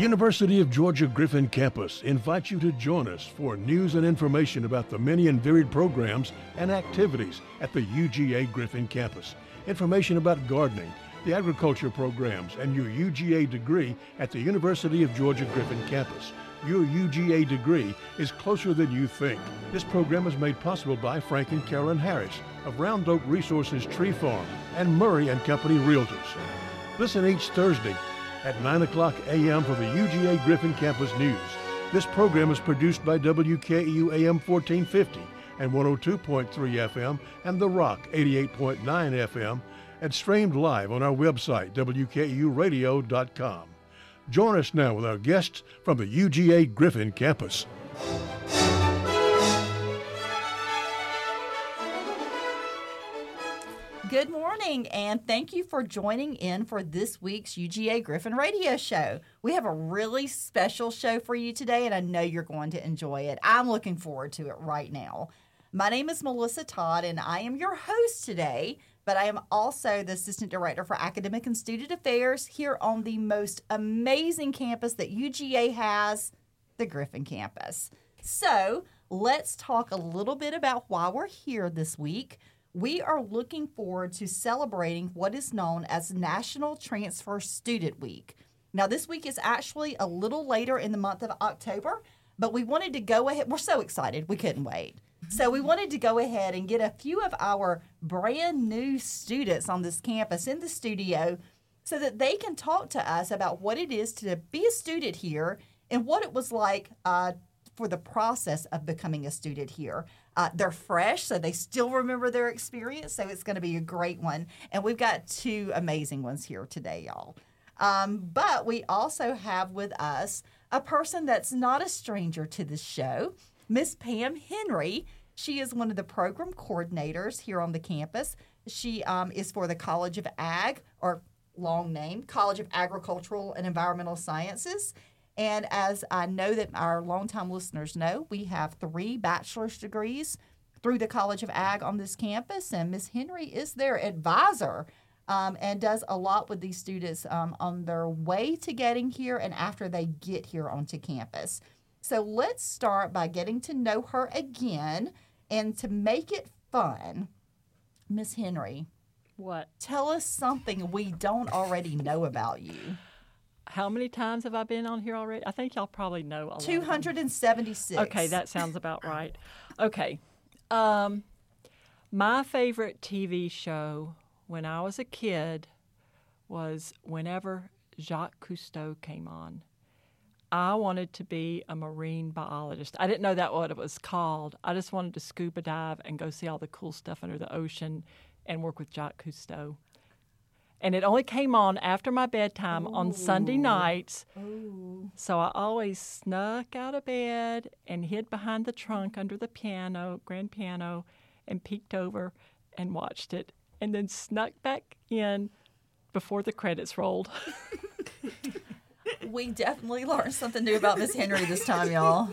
University of Georgia Griffin Campus invites you to join us for news and information about the many and varied programs and activities at the UGA Griffin Campus. Information about gardening, the agriculture programs, and your UGA degree at the University of Georgia Griffin Campus. Your UGA degree is closer than you think. This program is made possible by Frank and Carolyn Harris of Round Oak Resources Tree Farm and Murray and Company Realtors. Listen each Thursday at 9 o'clock a.m. for the UGA Griffin Campus News. This program is produced by WKEU AM 1450 and 102.3 FM and The Rock 88.9 FM and streamed live on our website, WKEUradio.com. Join us now with our guests from the UGA Griffin Campus. Good morning, and thank you for joining in for this week's UGA Griffin Radio Show. We have a really special show for you today, and I know you're going to enjoy it. I'm looking forward to it right now. My name is Melissa Todd, and I am your host today, but I am also the Assistant Director for Academic and Student Affairs here on the most amazing campus that UGA has, the Griffin Campus. So let's talk a little bit about why we're here this week. We are looking forward to celebrating what is known as National Transfer Student Week. Now, this week is actually a little later in the month of October, but we wanted to go ahead. We're so excited. We couldn't wait. So we wanted to go ahead and get a few of our brand new students on this campus in the studio so that they can talk to us about what it is to be a student here and what it was like for the process of becoming a student here. They're fresh, so they still remember their experience, so it's going to be a great one. And we've got two amazing ones here today, y'all. But we also have with us a person that's not a stranger to the show, Miss Pam Henry. She is one of the program coordinators here on the campus. She is for the College of Ag, or long name, College of Agricultural and Environmental Sciences. And as I know that our longtime listeners know, we have 3 bachelor's degrees through the College of Ag on this campus, and Ms. Henry is their advisor and does a lot with these students on their way to getting here and after they get here onto campus. So let's start by getting to know her again, and to make it fun, Ms. Henry. What? Tell us something we don't already know about you. How many times have I been on here already? I think y'all probably know a lot. 276. Okay, that sounds about right. Okay. My favorite TV show when I was a kid was whenever Jacques Cousteau came on. I wanted to be a marine biologist. I didn't know that what it was called. I just wanted to scuba dive and go see all the cool stuff under the ocean and work with Jacques Cousteau. And it only came on after my bedtime on Sunday nights. Ooh. So I always snuck out of bed and hid behind the trunk under the piano, grand piano, and peeked over and watched it. And then snuck back in before the credits rolled. We definitely learned something new about Miss Henry this time, y'all.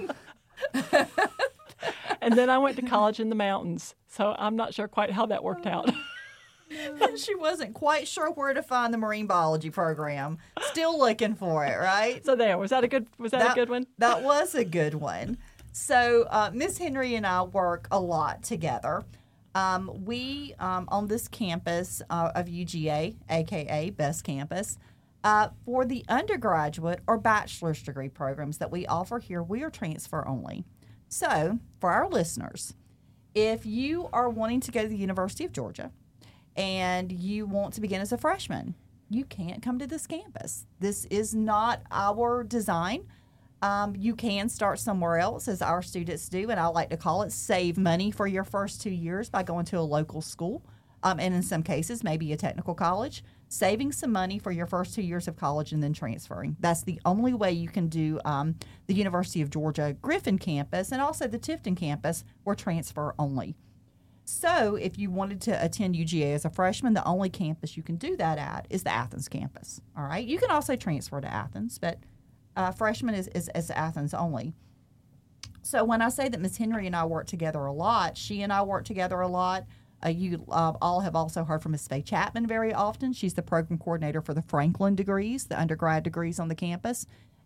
And then I went to college in the mountains. So I'm not sure quite how that worked out. And she wasn't quite sure where to find the marine biology program. Still looking for it, right? So there, was that a good one? That was a good one. So Miss Henry and I work a lot together. We on this campus of UGA, aka Best Campus, for the undergraduate or bachelor's degree programs that we offer here, we are transfer only. So for our listeners, if you are wanting to go to the University of Georgia and you want to begin as a freshman, you can't come to this campus. This is not our design. You can start somewhere else, as our students do, and I like to call it save money for your first 2 years by going to a local school, and in some cases, maybe a technical college, saving some money for your first 2 years of college and then transferring. That's the only way you can do the University of Georgia Griffin campus and also the Tifton campus. We're transfer only. So if you wanted to attend UGA as a freshman, the only campus you can do that at is the Athens campus. All right. You can also transfer to Athens, but freshman is Athens only. So when I say that Ms. Henry and I work together a lot, she and I work together a lot. You all have also heard from Ms. Faye Chapman very often. She's the program coordinator for the Franklin degrees, the undergrad degrees on the campus.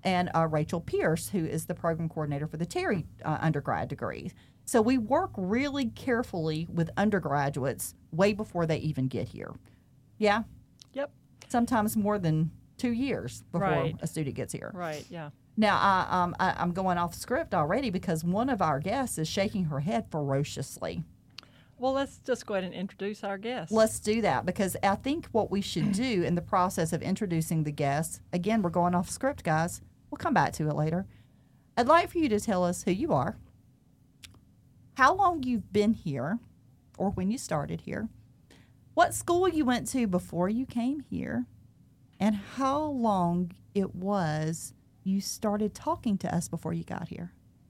and Rachel Pierce, who is the program coordinator for the Terry undergrad degree. So we work really carefully with undergraduates way before they even get here. Yeah? Yep. Sometimes more than 2 years before Right. a student gets here. Right. Yeah. Now, I'm going off script already because one of our guests is shaking her head ferociously. Well, let's just go ahead and introduce our guest. Let's do that because I think what we should do in the process of introducing the guests, again, we're going off script, guys. We'll come back to it later. I'd like for you to tell us who you are, how long you've been here, or when you started here, what school you went to before you came here, and how long it was you started talking to us before you got here.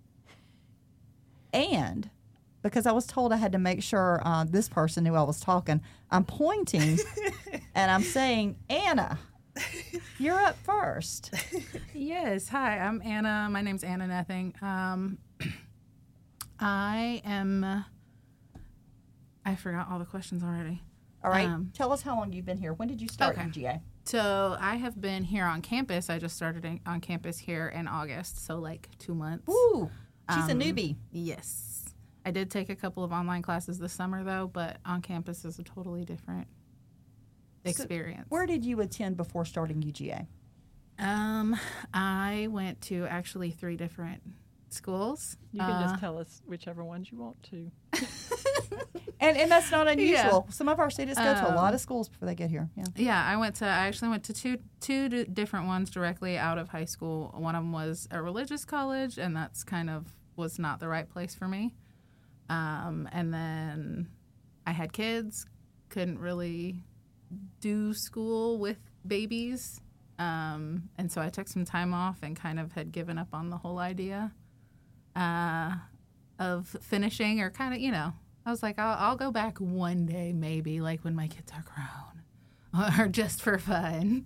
And because I was told I had to make sure this person knew I was talking, I'm pointing and I'm saying, Anna, you're up first. Yes. Hi, I'm Anna. My name's Anna Nothing. I forgot all the questions already. All right. Tell us how long you've been here. When did you start Okay. UGA? So I have been here on campus. I just started on campus here in August, so like 2 months. Ooh, she's a newbie. Yes. I did take a couple of online classes this summer, though, but on campus is a totally different experience. Where did you attend before starting UGA? I went to actually 3 different schools. You can just tell us whichever ones you want to. And that's not unusual. Yeah. Some of our students go to a lot of schools before they get here. Yeah. Yeah, I actually went to two different ones directly out of high school. One of them was a religious college, and that's kind of was not the right place for me. And then I had kids, couldn't really do school with babies. And so I took some time off and kind of had given up on the whole idea of finishing or kind of, I was like, I'll go back one day maybe, like when my kids are grown or just for fun.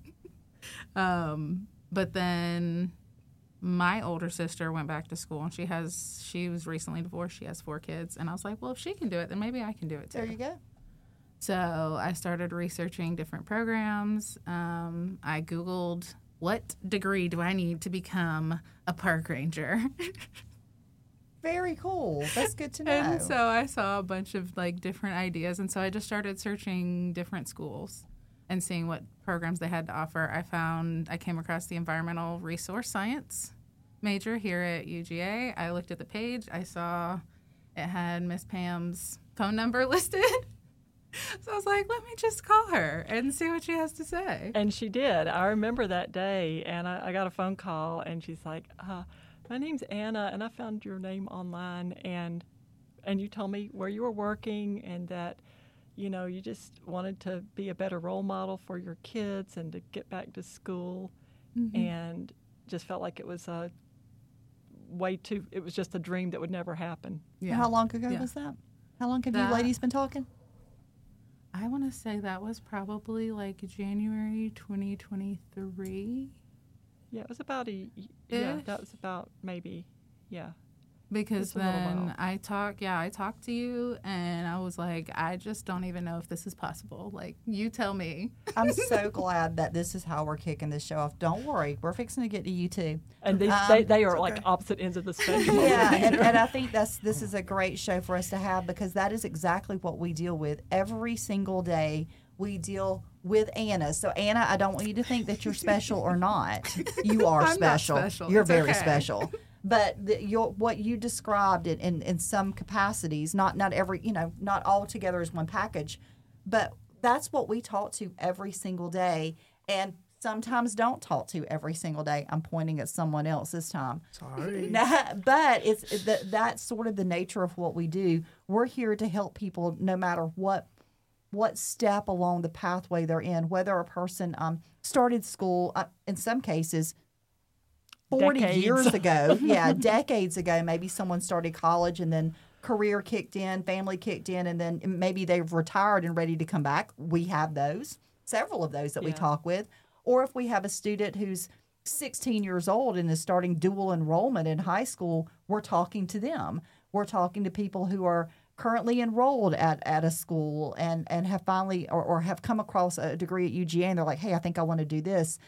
But then my older sister went back to school and she was recently divorced. She has 4 kids. And I was like, well, if she can do it, then maybe I can do it too. There you go. So I started researching different programs. I Googled, what degree do I need to become a park ranger? Very cool. That's good to know. And so I saw a bunch of like different ideas. And so I just started searching different schools and seeing what programs they had to offer. I came across the environmental resource science major here at UGA. I looked at the page. I saw it had Miss Pam's phone number listed. So I was like, let me just call her and see what she has to say. And she did. I remember that day, and I got a phone call, and she's like, my name's Anna, and I found your name online, and you told me where you were working and that, you just wanted to be a better role model for your kids and to get back to school, and just felt like it was it was just a dream that would never happen. Yeah. How long ago was that? How long have you ladies been talking? I want to say that was probably like January 2023. Yeah, it was about that was about maybe, yeah. Because Just a little then while. I talked to you, and I was like, I just don't even know if this is possible. Like, you tell me. I'm so glad that this is how we're kicking this show off. Don't worry, we're fixing to get to you too. And they are like opposite ends of the spectrum. Yeah, and I think this is a great show for us to have because that is exactly what we deal with every single day. We deal with Anna. So Anna, I don't want you to think that you're special or not. You are I'm not special. special. You're It's very okay. special. But what you described in some capacities, not every, not all together as one package, but that's what we talk to every single day, and sometimes don't talk to every single day. I'm pointing at someone else this time. Sorry. But that's sort of the nature of what we do. We're here to help people no matter what step along the pathway they're in, whether a person started school, in some cases, 40 Decades. years ago, decades ago, maybe someone started college and then career kicked in, family kicked in, and then maybe they've retired and ready to come back. We have those, several of those that we talk with. Or if we have a student who's 16 years old and is starting dual enrollment in high school, we're talking to them. We're talking to people who are currently enrolled at a school and have finally or have come across a degree at UGA and they're like, hey, I think I want to do this.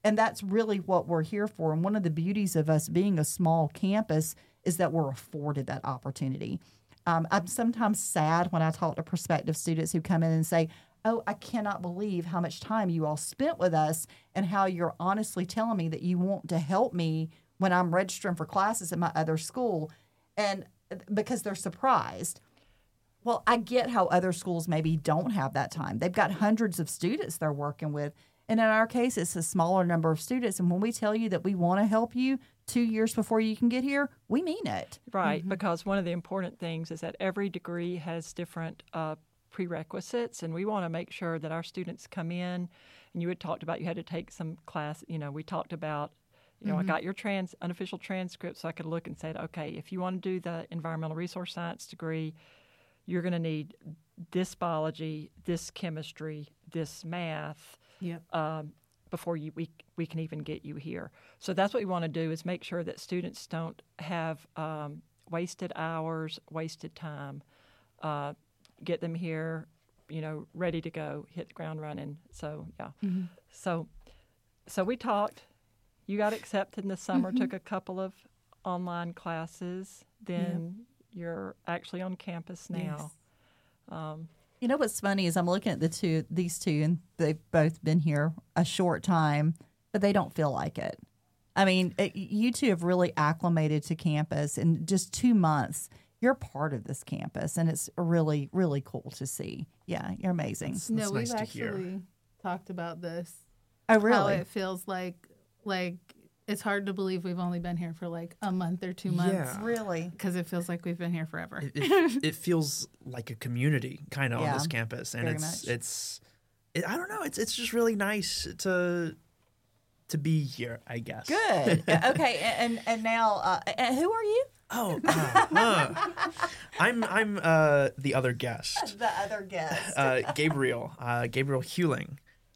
And that's really what we're here for. And one of the beauties of us being a small campus is that we're afforded that opportunity. I'm sometimes sad when I talk to prospective students who come in and say, oh, I cannot believe how much time you all spent with us and how you're honestly telling me that you want to help me when I'm registering for classes at my other school. And because they're surprised. Well, I get how other schools maybe don't have that time. They've got hundreds of students they're working with. And in our case, it's a smaller number of students. And when we tell you that we want to help you 2 years before you can get here, we mean it. Right, because one of the important things is that every degree has different prerequisites, and we want to make sure that our students come in. And you had talked about you had to take some class. We talked about, I got your unofficial transcript so I could look and say, okay, if you want to do the environmental resource science degree, you're going to need this biology, this chemistry, this math. Before we can even get you here. So that's what we want to do is make sure that students don't have wasted hours, wasted time. Get them here, ready to go, hit the ground running. So, yeah. So we talked. You got accepted in the summer, took a couple of online classes. Then you're actually on campus now. Yes. What's funny is I'm looking at these two, and they've both been here a short time, but they don't feel like it. I mean, you two have really acclimated to campus in just 2 months. You're part of this campus, and it's really, really cool to see. Yeah, you're amazing. No, That's we've nice to actually hear. talked about this. Oh, How really? it feels like it's hard to believe we've only been here for like a month or 2 months. Yeah. Really? Because it feels like we've been here forever. It feels like a community kind of Yeah, on this campus, and very I don't know, it's just really nice to be here, I guess. Good. Okay, and now, who are you? Oh, I'm the other guest, The other guest. Gabriel Hewling.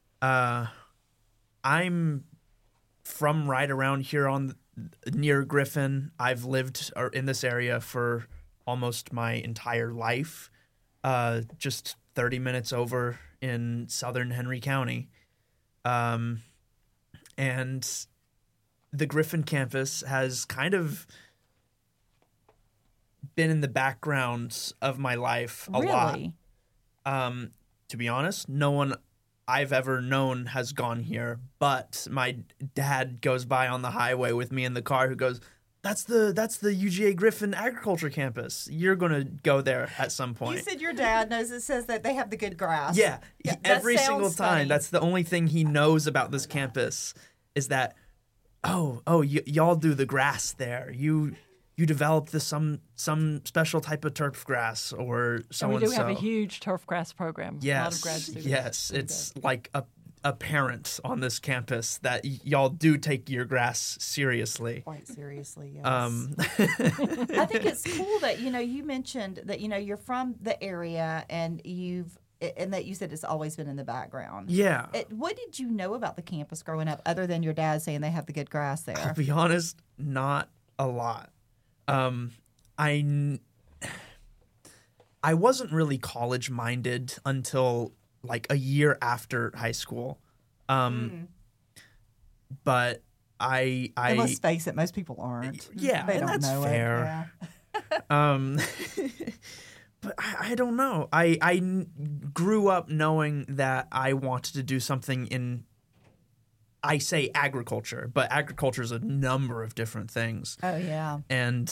I'm from right around here near Griffin. I've lived in this area for almost my entire life, just 30 minutes over in southern Henry County. And the Griffin campus has kind of been in the background of my life a lot. To be honest, no one I've ever known has gone here, but my dad goes by on the highway with me in the car who goes, that's the UGA Griffin Agriculture Campus. You're going to go there at some point. You said your dad knows it says that they have the good grass. Yeah, that every single sounds time. funny. That's the only thing he knows about this campus is that, y'all do the grass there. You developed some special type of turf grass or so And and we so. do have a huge turf grass program. Yes, A lot of grad students. yes. It's like apparent on this campus that y'all do take your grass seriously. Quite seriously, yes. I I think it's cool that, you mentioned that, you're from the area and that you said it's always been in the background. Yeah. What did you know about the campus growing up other than your dad saying they have the good grass there? I'll be honest, not a lot. I wasn't really college minded until like a year after high school. But I And let's face it, most people aren't. yeah, They and don't that's know fair. it. Yeah. But I don't know. I grew up knowing that I wanted to do something in, I say agriculture, but agriculture is a number of different things. Oh, yeah. And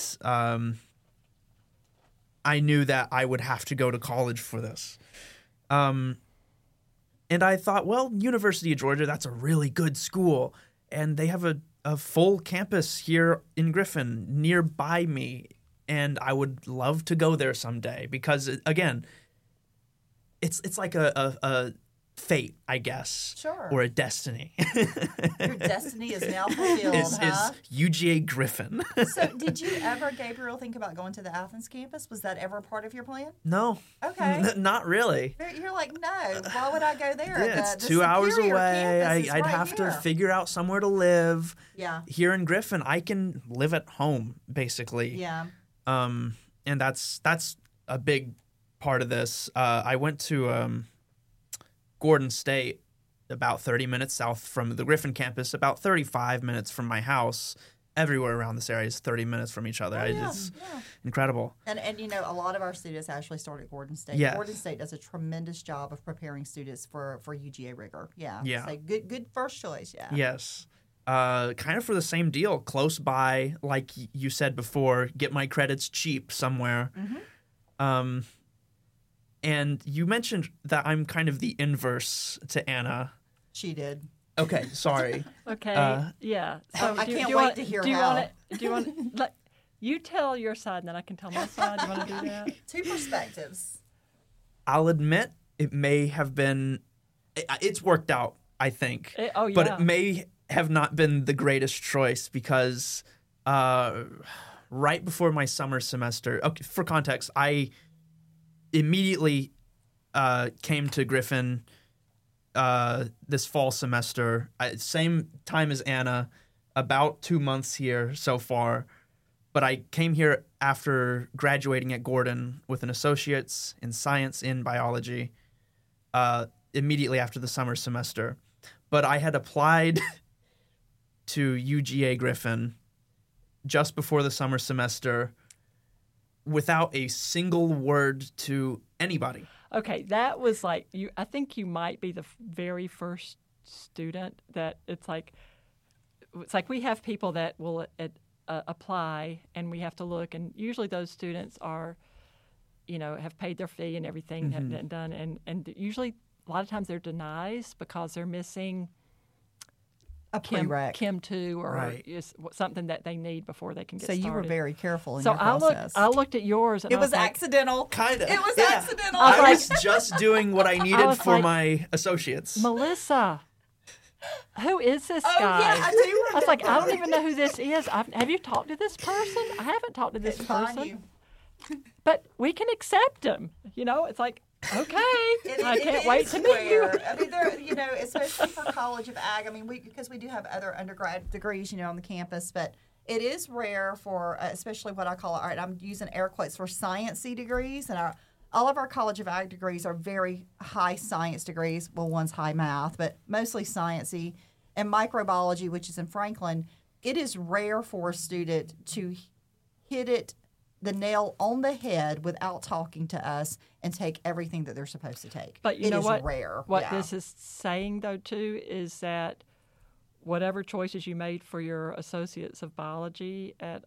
I knew that I would have to go to college for this. And I thought, well, University of Georgia, that's a really good school. And they have a full campus here in Griffin nearby me. And I would love to go there someday because, again, it's like a fate, I guess. Sure. Or a destiny. Your destiny is now fulfilled, is huh? UGA Griffin. So did you ever, Gabriel, think about going to the Athens campus? Was that ever part of your plan? No. Okay. Not really. You're like, no, why would I go there? Yeah, The it's 2 hours Superior away. campus is I'd right have to here. figure out somewhere to live. Yeah. Here in Griffin, I can live at home, basically. Yeah. And that's a big part of this. I went to Gordon State about 30 minutes south from the Griffin campus, about 35 minutes from my house. Everywhere around this area is 30 minutes from each other. It's incredible. And a lot of our students actually start at Gordon State. Yes. Gordon State does a tremendous job of preparing students for UGA rigor. Yeah. Yeah. So good first choice. Yeah. Yes. Kind of for the same deal, close by, like you said before, get my credits cheap somewhere. Mm-hmm. And you mentioned that I'm kind of the inverse to Anna. She did. Okay, sorry. Okay. Yeah. So I do can't you wait want, to hear do you how. Want to, do you want? Like, you tell your side, and then I can tell my side. Do you want to do that? Two perspectives. I'll admit it may have been. It's worked out, I think. But it may have not been the greatest choice because right before my summer semester. Okay, for context, I immediately came to Griffin this fall semester, same time as Anna, about 2 months here so far. But I came here after graduating at Gordon with an associate's in science in biology immediately after the summer semester. But I had applied to UGA Griffin just before the summer semester without a single word to anybody. Okay, that was like you. I think you might be the very first student that it's like we have people that will apply, and we have to look, and usually those students are, have paid their fee and everything, have been done, and usually a lot of times they're denied because they're missing A prereq. Chem 2 or Right. is something that they need before they can get started. So you were very careful in So your process. I looked at yours, and It I was was like, accidental. Kind of. It was Yeah. accidental. I was just doing what I needed was for like, my associates. Melissa, who is this Oh, guy? yeah, I do I was like, I don't remember. even know who this is. Have you talked to this person? I haven't talked to this Fine, person. you. But we can accept him. It's like, okay, I can't wait to meet you. rare. I mean, there, especially for College of Ag. I mean, because we do have other undergrad degrees, on the campus, but it is rare for, especially what I call, all right, I'm using air quotes for sciencey degrees, and all of our College of Ag degrees are very high science degrees. Well, one's high math, but mostly sciencey. And microbiology, which is in Franklin, it is rare for a student to hit the nail on the head without talking to us and take everything that they're supposed to take. But you It know is what? rare. What Yeah. this is saying, though, too, is that whatever choices you made for your associates of biology at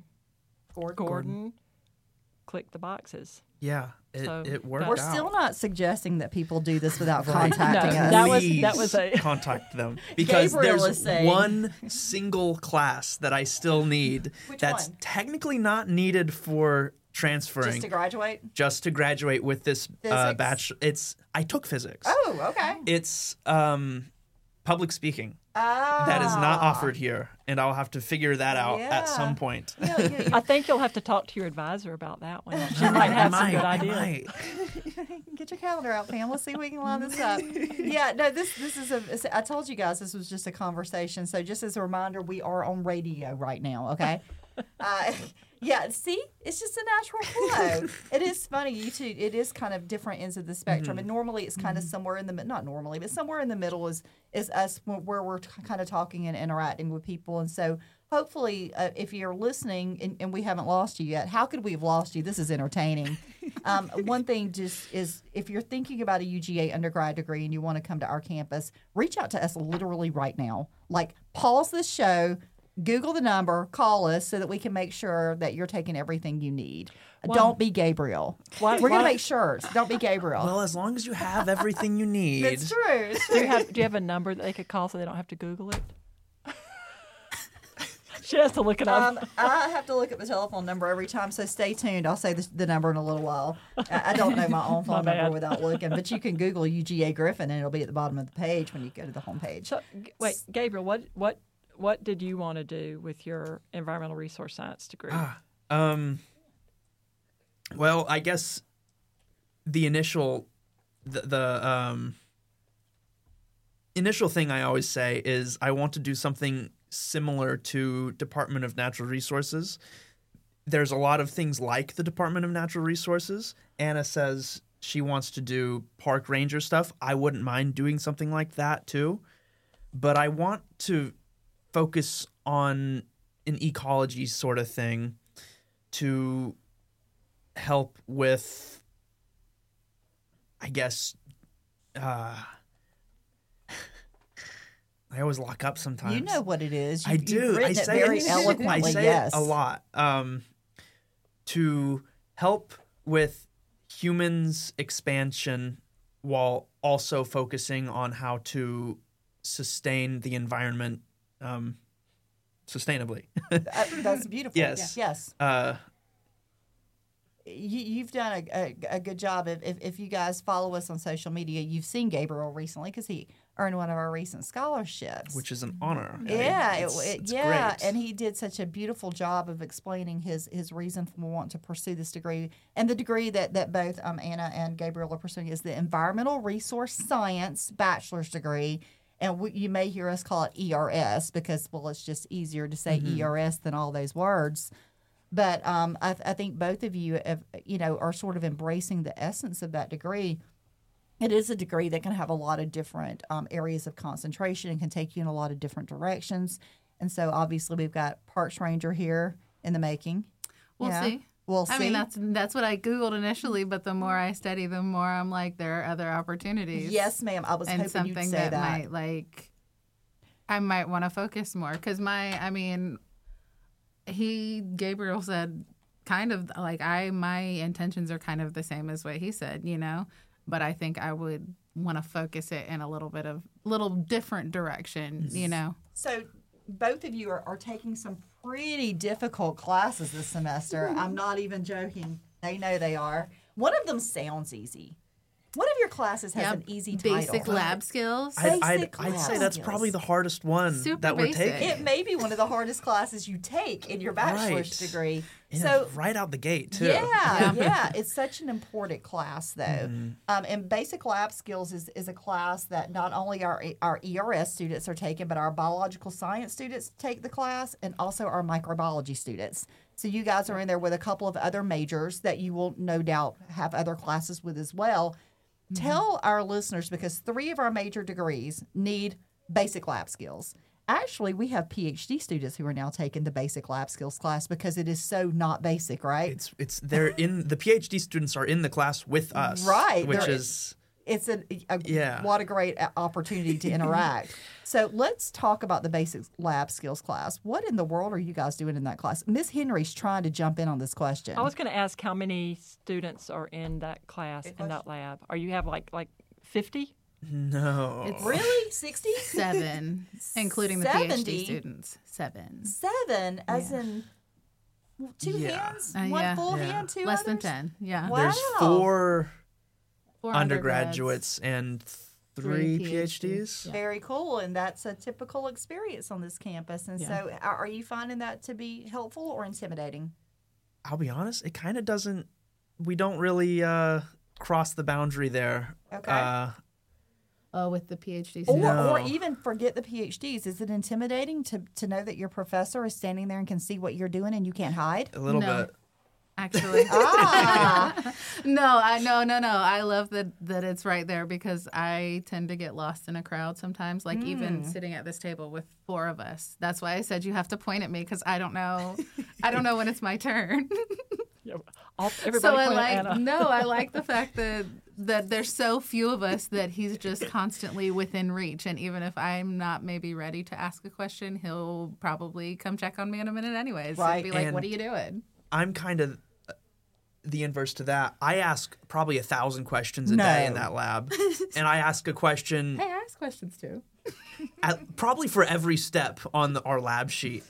Gordon, click the boxes. Yeah, So it worked We're out. still not suggesting that people do this without Right. contacting No, us. that was a- contact them because Gabriel is there's saying- one single class that I still need Which that's one? technically not needed for transferring, Just to graduate? just to graduate with this Physics? bachelor. I took physics. Oh, okay. It's public speaking Ah. that is not offered here, and I'll have to figure that out Yeah. at some point. I think you'll have to talk to your advisor about that one. She might have some good ideas. might. Get your calendar out, Pam. Let's see if we can line this up. Yeah, no, this is I told you guys this was just a conversation. So just as a reminder, we are on radio right now, okay? Yeah, see? It's just a natural flow. It is funny, you two, it is kind of different ends of the spectrum. And normally it's kind of somewhere in the not normally, but somewhere in the middle is us where we're kind of talking and interacting with people. And so hopefully, if you're listening and we haven't lost you yet, how could we have lost you? This is entertaining. One thing just is if you're thinking about a UGA undergrad degree and you want to come to our campus, reach out to us literally right now. Like, pause this show, Google the number, call us so that we can make sure that you're taking everything you need. Don't be Gabriel. We're going to make shirts. Don't be Gabriel. Well, as long as you have everything you need. It's true. It's Do true. you have a number that they could call so they don't have to Google it? She has to look it up. I have to look at the telephone number every time, so stay tuned. I'll say the number in a little while. I don't know my own phone My number bad. without looking, but you can Google UGA Griffin, and it'll be at the bottom of the page when you go to the homepage. So, wait, Gabriel, what did you want to do with your environmental resource science degree? Well, I guess the initial initial thing I always say is I want to do something similar to Department of Natural Resources. There's a lot of things like the Department of Natural Resources. Anna says she wants to do park ranger stuff, I wouldn't mind doing something like that too. But I want to focus on an ecology sort of thing to help with, I guess, I always lock up sometimes. You know what it is. I do. You've written I it say very it. eloquently. I say Yes. it a lot. To help with humans' expansion while also focusing on how to sustain the environment sustainably. That's beautiful. Yes. Yes. Uh, You've done a good job. If you guys follow us on social media, you've seen Gabriel recently because he earned one of our recent scholarships. which is an honor. Yeah, It's yeah, great. and he did such a beautiful job of explaining his reason for wanting to pursue this degree. And the degree that both Anna and Gabriel are pursuing is the Environmental Resource Science bachelor's degree. And you may hear us call it ERS because, well, it's just easier to say ERS than all those words. But I think both of you, are sort of embracing the essence of that degree. It is a degree that can have a lot of different areas of concentration and can take you in a lot of different directions. And so, obviously, we've got Parks Ranger here in the making. We'll Yeah. see. We'll see. I mean, that's what I Googled initially, but the more I study, the more I'm like, there are other opportunities. Yes, ma'am. I was and hoping you'd something say that might I might want to focus more because Gabriel said kind of like my intentions are kind of the same as what he said, but I think I would want to focus it in a little different direction, So both of you are taking some pretty difficult classes this semester. I'm not even joking. They know they are. One of them sounds easy. One of your classes has an easy title. Basic lab skills. I'd lab say that's skills. probably the hardest one Super that we're basic. taking. It may be one of the hardest classes you take in your bachelor's Right. degree. And So it's right out the gate, too. yeah. It's such an important class, though. Mm-hmm. And Basic Lab Skills is a class that not only our ERS students are taking, but our biological science students take the class, and also our microbiology students. So you guys are in there with a couple of other majors that you will no doubt have other classes with as well. Tell our listeners, because 3 of our major degrees need basic lab skills. Actually, we have PhD students who are now taking the basic lab skills class because it is so not basic, right? They're in the PhD students are in the class with us, Right. Which They're- is It's Yeah. what a great opportunity to interact. So let's talk about the basic lab skills class. What in the world are you guys doing in that class? Miss Henry's trying to jump in on this question. I was going to ask how many students are in that class, in that lab. Are you have like 50? no. It's Really? 60? 7, including the 70? PhD students. 7. 7, as in 2 Yeah. hands? Yeah. One full Yeah. hand, 2 Less than others? 10. Yeah. Wow. There's 4 4 undergraduates and 3 3 PhDs. Yeah. Very cool, and that's a typical experience on this campus. And so are you finding that to be helpful or intimidating? I'll be honest, it kind of doesn't. We don't really cross the boundary there. Okay. Oh, with the PhD Or, students. No. or even forget the PhDs. Is it intimidating to know that your professor is standing there and can see what you're doing and you can't hide? A little No. bit. Actually. Ah, No. I love that it's right there because I tend to get lost in a crowd sometimes. Like even sitting at this table with 4 of us. That's why I said you have to point at me because I don't know. I don't know when it's my turn. Yeah, everybody So point at Anna. I like the fact that there's so few of us that he's just constantly within reach. And even if I'm not maybe ready to ask a question, he'll probably come check on me in a minute anyways. Right. And be like, And- what are you doing? I'm kind of the inverse to that. I ask probably 1,000 questions a day in No. that lab, and I ask a question Hey, I ask questions too. probably for every step on our lab sheet.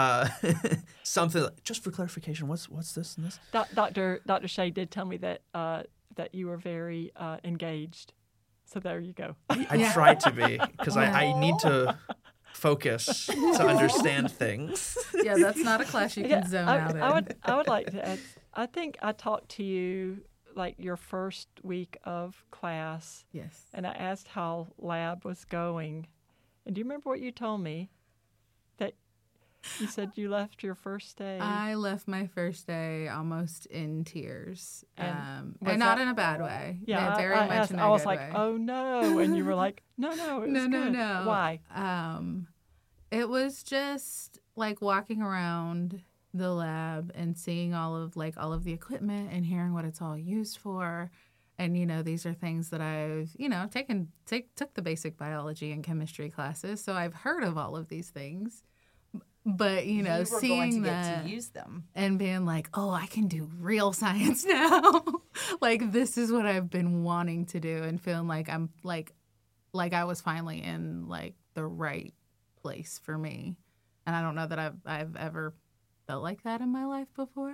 Something like, just for clarification, what's this and this? Dr. Shea did tell me that that you were very engaged. So there you go. I try to be because I need to focus to understand things. Yeah, that's not a class you can zone out in. I would like to add, I think I talked to you like your first week of class, Yes. and I asked how lab was going. And do you remember what you told me? That You said you left your first day. I left my first day almost in tears, And and not in a bad way. Yeah, very I much asked, in a I was good like, way. oh no. And you were like, no, it was good. No. Why? It was just like walking around the lab and seeing all of the equipment and hearing what it's all used for. And, these are things that I've, took the basic biology and chemistry classes. So I've heard of all of these things. But, you were seeing going to that get to use them and being like, oh, I can do real science now. Like, this is what I've been wanting to do, and feeling like I'm like I was finally in like the right place for me. And I don't know that I've ever felt like that in my life before.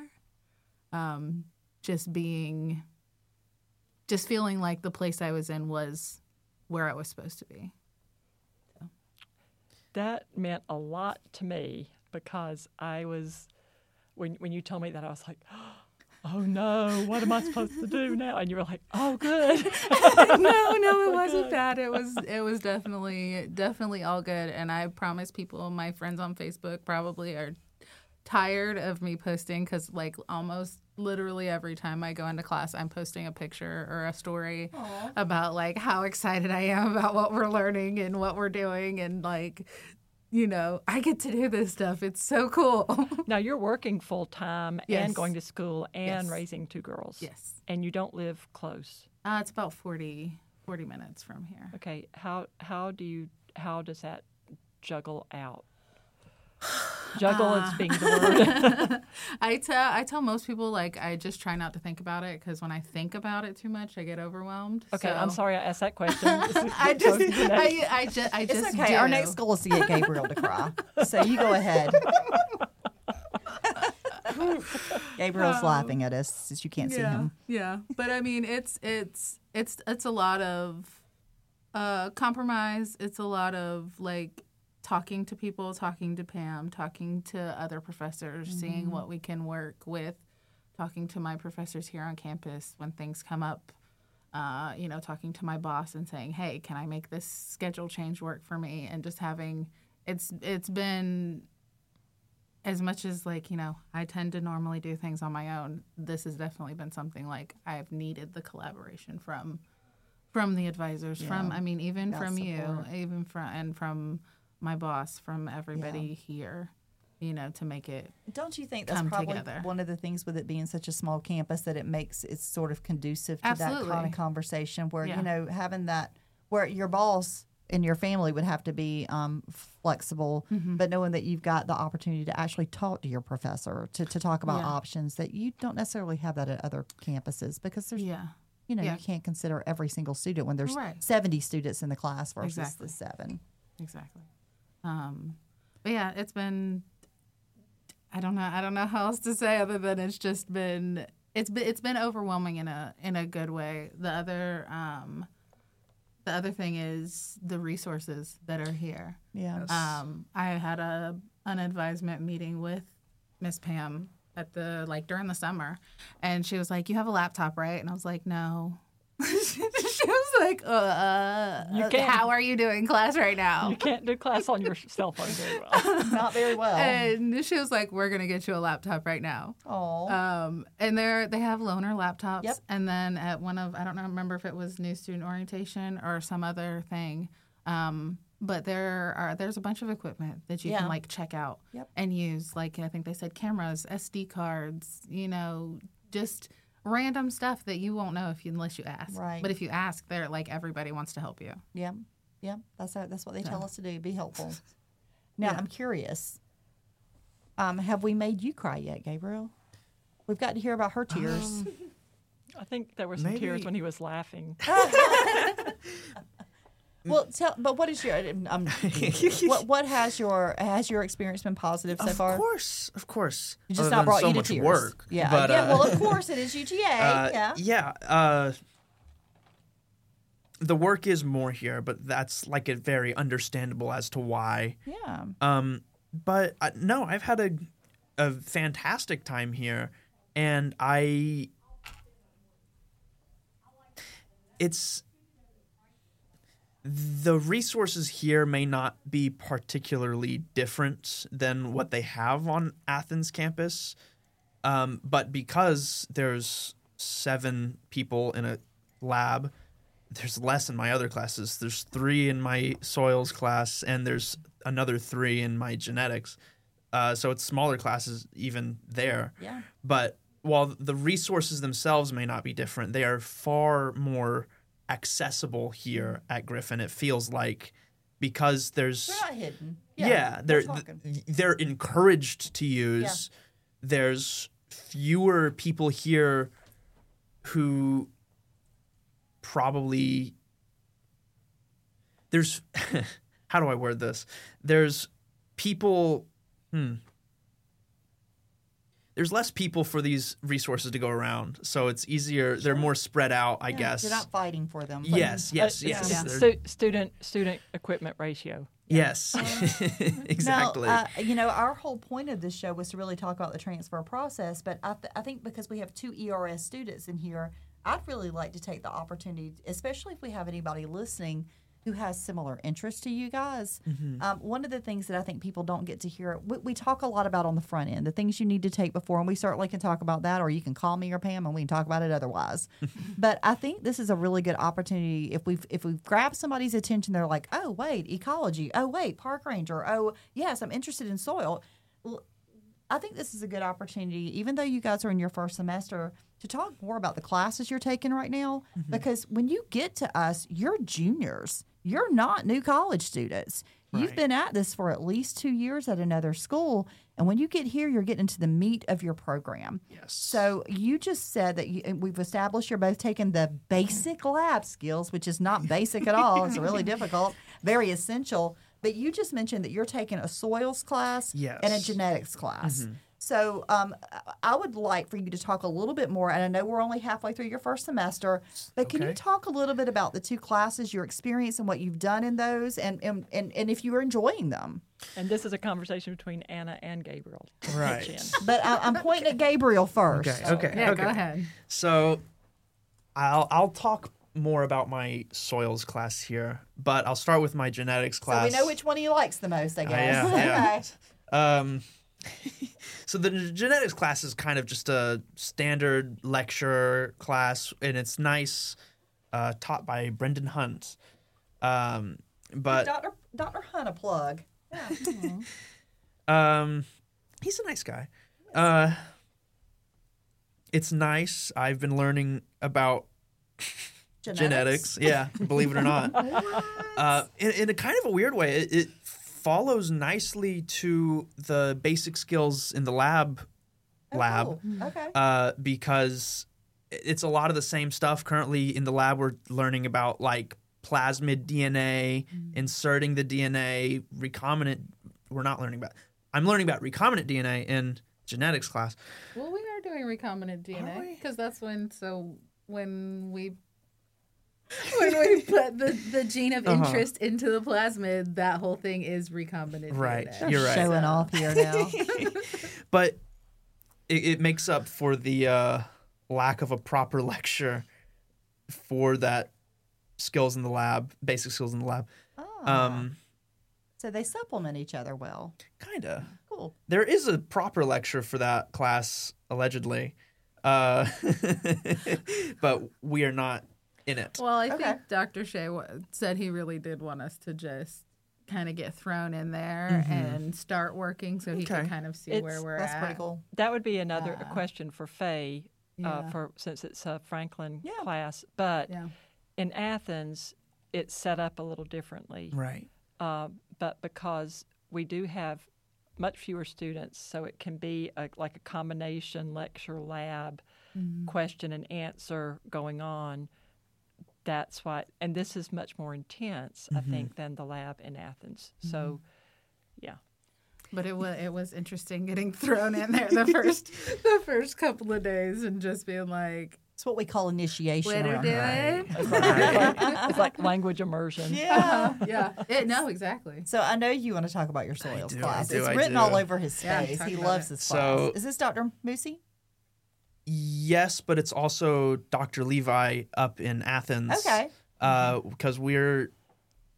Just feeling like the place I was in was where I was supposed to be. So. That meant a lot to me because I was, when you told me that, I was like, oh no, what am I supposed to do now? And you were like, oh, good. No, it wasn't that. It was definitely all good. And I promise people, my friends on Facebook probably are tired of me posting, because like almost literally every time I go into class, I'm posting a picture or a story about like how excited I am about what we're learning and what we're doing, and like, I get to do this stuff. It's so cool. Now you're working full time Yes. and going to school and Yes. raising 2 girls. Yes. And you don't live close. It's about 40 minutes from here. Okay. How does that juggle out? Juggle is being the word. I tell most people, like, I just try not to think about it, because when I think about it too much, I get overwhelmed. Okay, So I'm sorry I asked that question. I just it's okay. Our next goal is to get Gabriel to cry, so you go ahead. Gabriel's laughing at us since you can't see him. Yeah, but I mean, it's a lot of compromise. It's a lot of like talking to people, talking to Pam, talking to other professors, seeing what we can work with, talking to my professors here on campus when things come up. Talking to my boss and saying, hey, can I make this schedule change work for me? And just having it's been, as much as like, I tend to normally do things on my own, this has definitely been something like I've needed the collaboration from the advisors, from even That from you, support. even from my boss, from everybody here, to make it. Don't you think that's come probably together. one of the things with it being such a small campus, that it makes it sort of conducive to that Absolutely. kind of conversation where, Yeah. having that, where your boss and your family would have to be flexible, but knowing that you've got the opportunity to actually talk to your professor, to talk about Yeah. options that you don't necessarily have that at other campuses, because there's, Yeah. you Yeah. can't consider every single student when there's Right. 70 students in the class versus Exactly. the 7. Exactly. But yeah, it's been. I don't know how else to say other than it's just been. It's been overwhelming in a good way. The other thing is the resources that are here. Yeah. I had an advisement meeting with Miss Pam at during the summer, and she was like, "You have a laptop, right?" And I was like, "No." She was like, can't- how are you doing class right now?" You can't do class on your cell phone very well. Not very well. And she was like, "We're gonna get you a laptop right now." Oh. And they have loaner laptops. Yep. And then at one of, I don't remember if it was New Student Orientation or some other thing, but there's a bunch of equipment that you Yeah. can like check out Yep. and use. Like I think they said cameras, SD cards, just random stuff that you won't know unless you ask. Right. But if you ask, they're like, everybody wants to help you. Yeah, yeah, that's what they tell us to do. Be helpful. Now, I'm curious. Have we made you cry yet, Gabriel? We've got to hear about her tears. I think there were some Maybe- tears when he was laughing. Well, but what is your? What has your experience been positive so far? Of course. You just Other not than brought so you to much tears. work. Yeah, but, Well, of course it is UGA. Yeah. The work is more here, but that's like very understandable as to why. Yeah. But no, I've had a fantastic time here, and the resources here may not be particularly different than what they have on Athens campus, but because there's 7 people in a lab, there's less in my other classes. There's 3 in my soils class, and there's another 3 in my genetics. So it's smaller classes even there. Yeah. But while the resources themselves may not be different, they are far more accessible here at Griffin. It feels like, because there's They're not hidden. they're encouraged to use. Yeah. There's fewer people here who probably there's how do I word this? There's people there's less people for these resources to go around, so it's easier. They're more spread out, I guess. You're not fighting for them. Yes. It's They're- student equipment ratio. Yes, exactly. Now, our whole point of this show was to really talk about the transfer process, but I think because we have 2 ERS students in here, I'd really like to take the opportunity, especially if we have anybody listening who has similar interests to you guys. One of the things that I think people don't get to hear, we talk a lot about on the front end, the things you need to take before, and we certainly can talk about that, or you can call me or Pam and we can talk about it otherwise. But I think this is a really good opportunity if we've grabbed somebody's attention, they're like, oh, wait, ecology, oh, wait, park ranger, oh, yes, I'm interested in soil. I think this is a good opportunity, even though you guys are in your first semester, to talk more about the classes you're taking right now. Because when you get to us, you're juniors. You're not new college students. You've Right. been at this for at least 2 years at another school. And when you get here, you're getting into the meat of your program. Yes. So you just said that we've established you're both taking the basic lab skills, which is not basic at all. It's really difficult, very essential. But you just mentioned that you're taking a soils class Yes. and a genetics class. So I would like for you to talk a little bit more, and I know we're only halfway through your first semester, but can you Okay. talk a little bit about the 2 classes, your experience and what you've done in those, and if you are enjoying them? And this is a conversation between Anna and Gabriel. Right. Jen. But I'm pointing at Gabriel first. Okay. Yeah, go ahead. So I'll talk more about my soils class here, but I'll start with my genetics So class. we know which one he likes the most, I guess. yeah. Okay. So the genetics class is kind of just a standard lecture class, and it's nice, taught by Brendan Hunt. But Dr. Hunt, a plug. he's a nice guy. It's nice. I've been learning about genetics. Yeah, believe it or not. In a kind of a weird way, it follows nicely to the basic skills in the lab. Oh, okay. Because it's a lot of the same stuff. Currently in the lab, we're learning about like plasmid DNA, inserting the DNA, recombinant. We're not learning about. I'm learning about recombinant DNA in genetics class. Well, we are doing recombinant Are DNA we? because that's when we put the gene of interest into the plasmid, that whole thing is recombinant Right. DNA. You're right. Showing off here now. But it makes up for the lack of a proper lecture for that skills in the lab, basic skills in the lab. So they supplement each other well. Kinda. Cool. There is a proper lecture for that class, allegedly, but we are not in it. Well, I Okay. think Dr. Shea said he really did want us to just kind of get thrown in there and start working so he Okay. could kind of see where we're That's at. pretty cool. That would be another question for Faye, Yeah. since it's a Franklin Yeah. class. But Yeah. in Athens, it's set up a little differently. Right. But because we do have much fewer students, so it can be like a combination lecture lab, question and answer going on. That's why, and this is much more intense, I think, than the lab in Athens. So, yeah. But it was interesting getting thrown in there the first couple of days and just being like, It's what we call initiation. what are around doing? here. It's like language immersion. Yeah. Yeah. No, exactly. So I know you want to talk about your soils do, class. I do, It's I written do. all over his Yeah, face. talk He about loves it. this So- class. Is this Dr. Moosey? Yes, but it's also Dr. Levi up in Athens. Okay. Because we're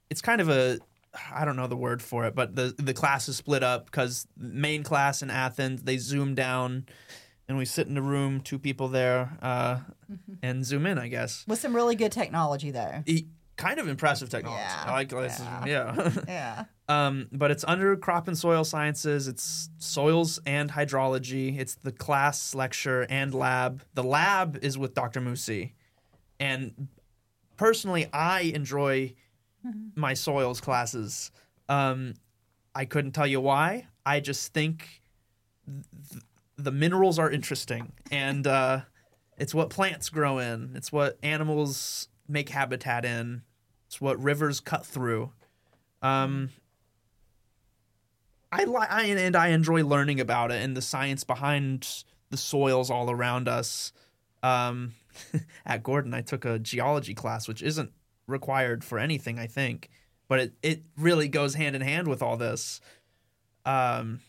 it's kind of I don't know the word for it, but the class is split up because main class in Athens, they zoom down and we sit in a room, 2 people there, and zoom in, I guess. With some really good technology, though. Kind of impressive technology. Yeah. I like this. Yeah. Yeah. But it's under crop and soil sciences. It's soils and hydrology. It's the class, lecture, and lab. The lab is with Dr. Musi. And personally, I enjoy my soils classes. I couldn't tell you why. I just think the minerals are interesting. And it's what plants grow in. It's what animals make habitat in. It's what rivers cut through. I enjoy learning about it and the science behind the soils all around us. At Gordon, I took a geology class, which isn't required for anything, I think, but it really goes hand in hand with all this. And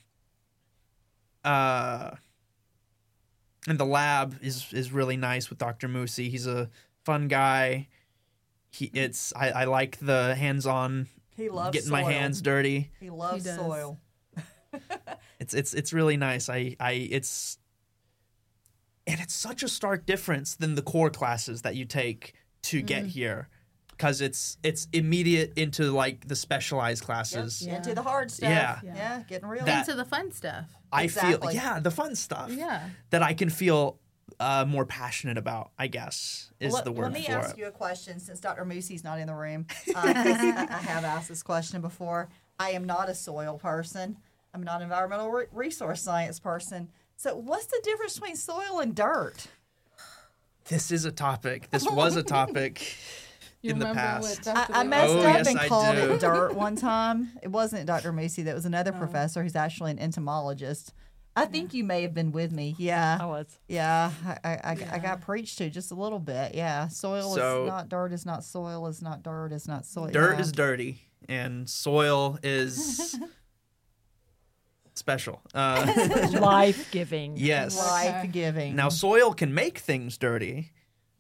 the lab is really nice with Dr. Musi. He's a fun guy. I like the hands-on. He loves getting soil. my hands dirty. He loves He does. soil. It's really nice. It's such a stark difference than the core classes that you take to get here, because it's immediate into like the specialized classes. Yeah. Into the hard stuff. Yeah. Yeah, getting real. That- Into the fun stuff. I Exactly. feel the fun stuff. Yeah. That I can feel more passionate about, I guess, is the word Let me for ask it. you a question, since Dr. Musi's not in the room. 'Cause I have asked this question before. I am not a soil person. I'm not an environmental resource science person. So what's the difference between soil and dirt? This is a topic. This was a topic You in the remember past. what Dr. I Lee messed Oh, up yes, and I called do. it dirt one time. It wasn't Dr. Musi. That was another professor who's actually an entomologist. I think you may have been with me. I Yeah. was. Yeah. I got preached to just a little bit. Yeah. Soil So- is not dirt, is not soil, is not dirt, is not soil. Dirt Yeah. is dirty, and soil is special. Life giving. Yes. life giving. Now, soil can make things dirty,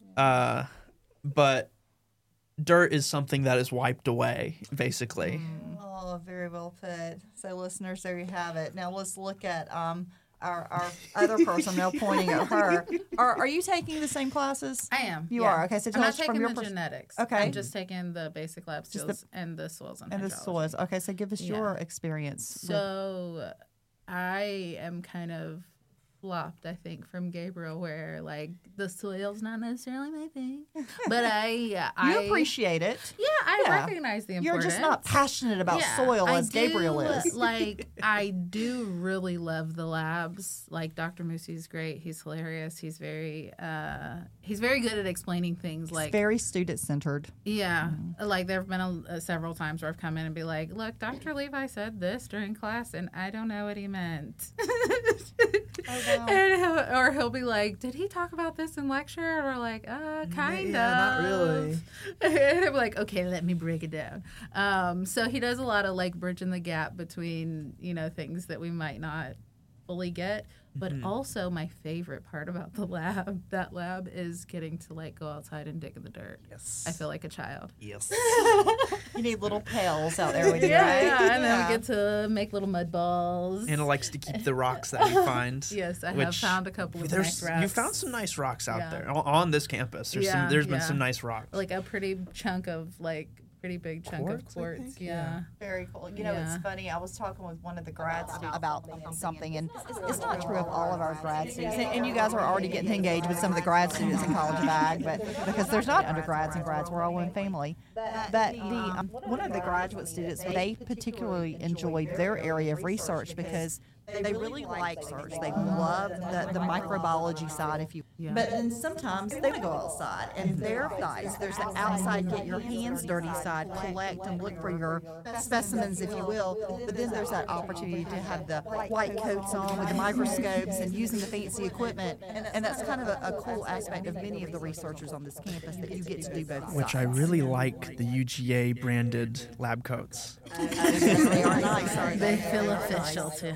but dirt is something that is wiped away, basically. Oh, very well put. So, listeners, there you have it. Now, let's look at our other person. Now, pointing at her. Are you taking the same classes? I am. You yeah. are. Okay, so I'm tell not us from taking your the pers- genetics. Okay. I'm just taking the basic lab Just the- skills and the soils and And the hydrology. soils. Okay, so give us Yeah. your experience. with- So I am kind of flopped, I think, from Gabriel, where like the soil's not necessarily my thing, but you appreciate it. Yeah, I Yeah. recognize the You're importance. just not passionate about Yeah, soil I as Gabriel do, is. Like, I do really love the labs. Like, Dr. Musi's great. He's hilarious. He's very good at explaining things. It's Like, very student centered. yeah, like there have been several times where I've come in and be like, "Look, Dr. Levi said this during class, and I don't know what he meant." wow. And he'll be like, "Did he talk about this in lecture?" And we're like, kind of. not really. And I'm like, "Okay, let me break it down." So he does a lot of like bridging the gap between things that we might not fully get. But also, my favorite part about that lab is getting to like go outside and dig in the dirt. Yes. I feel like a child. Yes. You need little pails out there with you, Yeah, right? yeah, and then we get to make little mud balls. Anna likes to keep the rocks that we find. Yes, I have which- found a couple of nice rocks. You found some nice rocks out Yeah. there on this campus. There's been some nice rocks. Like a pretty big chunk of Quartz, I quartz. think? Yeah. Very cool. You know, Yeah. it's funny. I was talking with one of the grad students about something, and it's not true of all of our grad students. And you guys are already getting to engage with some of the grad students in College of Ag, but because there's not undergrads and grads, we're all one family. But the one of the graduate students, they particularly enjoyed their area of research because they really like research. They love the microbiology side, if you. Yeah. But then sometimes they would go outside, and they're nice. There's the outside, get your hands dirty side, collect and look for your specimens, if you will. But then there's that opportunity to have the white coats on with the microscopes and using the fancy equipment, and that's kind of a cool aspect of many of the researchers on this campus that you get to do both Which I sides. really like the UGA branded lab coats. They are nice, aren't They they? feel official too. Very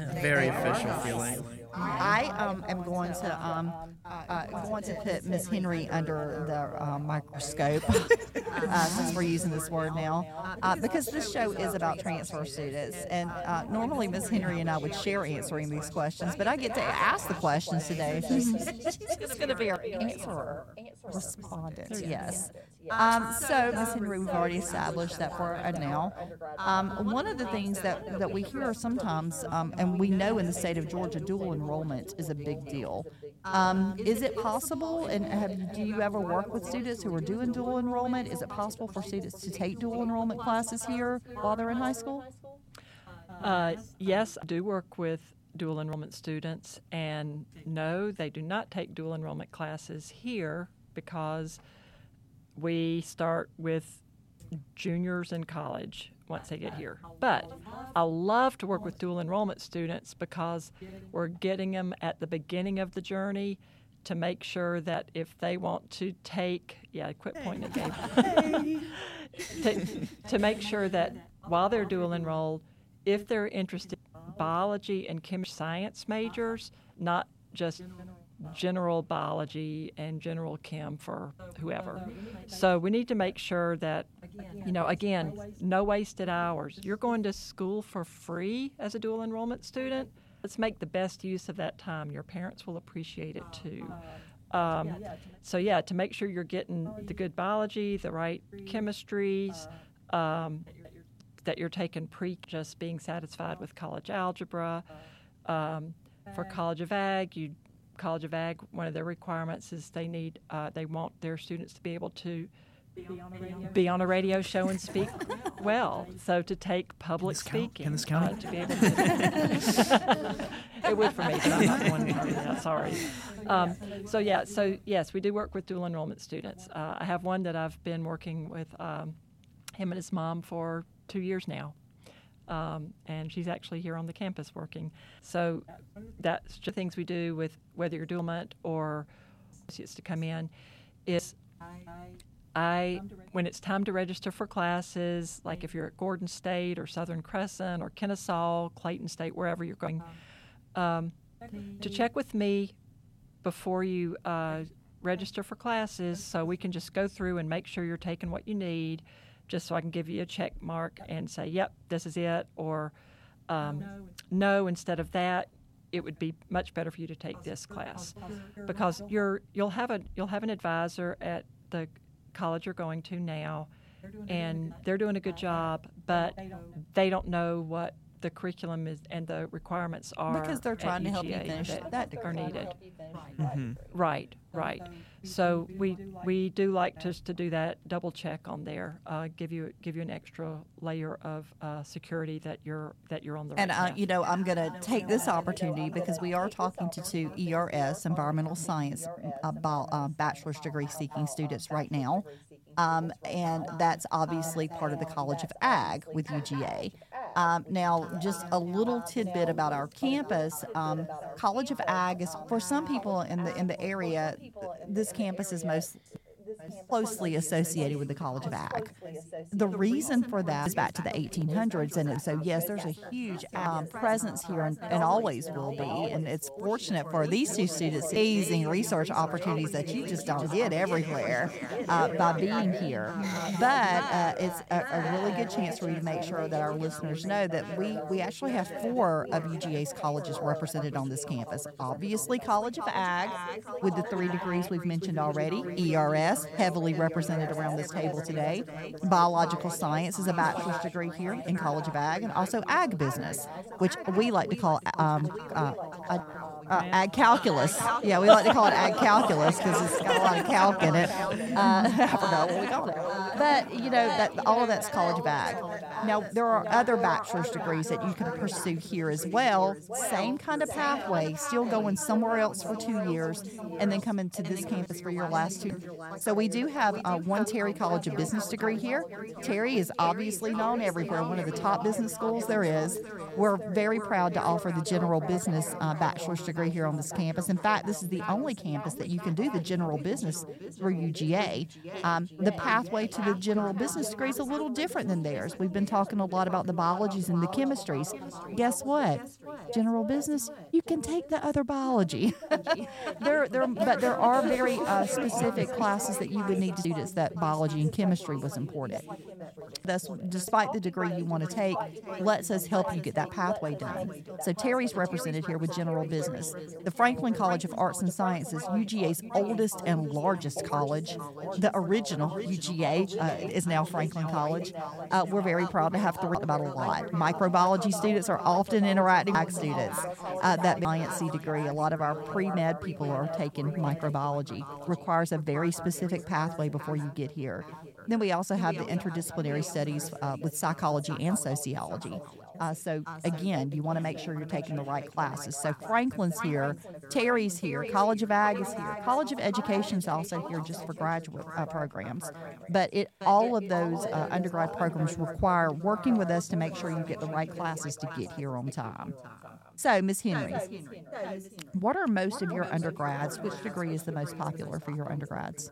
very official feeling. I am going to put Miss Henry under the microscope since we're using this word now, because this show is about transfer students, and normally Miss Henry and I would share answering these questions, but I get to ask the questions today. She's going to be our answerer, respondent. Yes. So, Miss Henry, we've already established that for now. One of the things that we hear sometimes, and we know in the state of Georgia, dual enrollment is a big deal. Is it possible, and do you ever work with students who are doing dual enrollment? Is it possible for students to take dual enrollment classes here while they're in high school? Yes, I do work with dual enrollment students, and no, they do not take dual enrollment classes here because we start with juniors in college once they get here. But I love to work with dual enrollment students because we're getting them at the beginning of the journey to make sure that if they want to take, quit pointing at Gabe, to make sure that while they're dual enrolled, if they're interested in biology and chemistry science majors, not just general biology and general chem for whoever. So we need to make sure that, again, no wasted hours. You're going to school for free as a dual enrollment student. Let's make the best use of that time. Your parents will appreciate it too. To make sure you're getting the good biology, the right chemistries, that you're taking just being satisfied with college algebra. For College of Ag, one of their requirements is they want their students to be able to be on a radio show and speak well. So to take public speaking. Can this count? To be able to it would for me, but I'm not the one to do that. Sorry. So yes, we do work with dual enrollment students. I have one that I've been working with him and his mom for 2 years now. And she's actually here on the campus working. So that's the things we do with whether you're dual enrollment or associates to come in is when it's time to register for classes, like if you're at Gordon State or Southern Crescent or Kennesaw, Clayton State, wherever you're going, to check with me before you register for classes so we can just go through and make sure you're taking what you need, just so I can give you a check mark and say, yep, this is it, or no, instead of that, it would be much better for you to take this class, because you'll have an advisor at the college you're going to now, and they're doing a good job, but they don't know what the curriculum is and the requirements are because they're trying to help you UGA finish that degree. are needed. Mm-hmm. Right. So we do like just to do that double check on there, give you an extra layer of security that you're on the right And path. I'm going to take this opportunity because we are talking to two ERS, environmental science, bachelor's degree seeking students right now, and that's obviously part of the College of Ag with UGA. Now, just a little tidbit about our campus. College of Ag is, for some people in the area, this campus is most closely associated with the College of Ag. The reason for that is back to the 1800s, and so yes, there's a huge presence here, and always will be. And it's fortunate for these two students, amazing research opportunities that you just don't get everywhere by being here. But it's a really good chance for you to make sure that our listeners know that we actually have 4 of UGA's colleges represented on this campus. Obviously, College of Ag with the 3 degrees we've mentioned already. ERS, heavily represented around this table today. Biological science is a bachelor's degree here in College of Ag, and also ag business, which we like to call ag calculus. Yeah, we like to call it ag calculus because it's got a lot of calc in it. I forgot what we call it. But, all of that's College of Ag. Now, there are other bachelor's degrees that you can pursue here as well. Same kind of pathway, still going somewhere else for 2 years, and then coming to this campus for your last 2. So we do have one Terry College of Business degree here. Terry is obviously known everywhere, one of the top business schools there is. We're very proud to offer the general business bachelor's degree degree here on this campus. In fact, this is the only campus that you can do the general business through UGA. The pathway to the general business degree is a little different than theirs. We've been talking a lot about the biologies and the chemistries. Guess what? General business, you can take the other biology. But there are very specific classes that you would need students that biology and chemistry was important. Thus, despite the degree you want to take, lets us help you get that pathway done. So Terry's represented here with general business. The Franklin College of Arts and Sciences, UGA's oldest and largest college. The original UGA is now Franklin College. We're very proud to have to read about a lot. Microbiology students are often interacting with students. That science degree, a lot of our pre-med people are taking microbiology. Requires a very specific pathway before you get here. Then we also have the interdisciplinary studies with psychology and sociology. So again, you want to make sure you're taking the right classes. So Franklin's here, Terry's here, College of Ag is here, College of Education is also here just for graduate programs. But all of those undergrad programs require working with us to make sure you get the right classes to get here on time. So, Ms. Henry, what are most of your undergrads? Which degree is the most popular for your undergrads?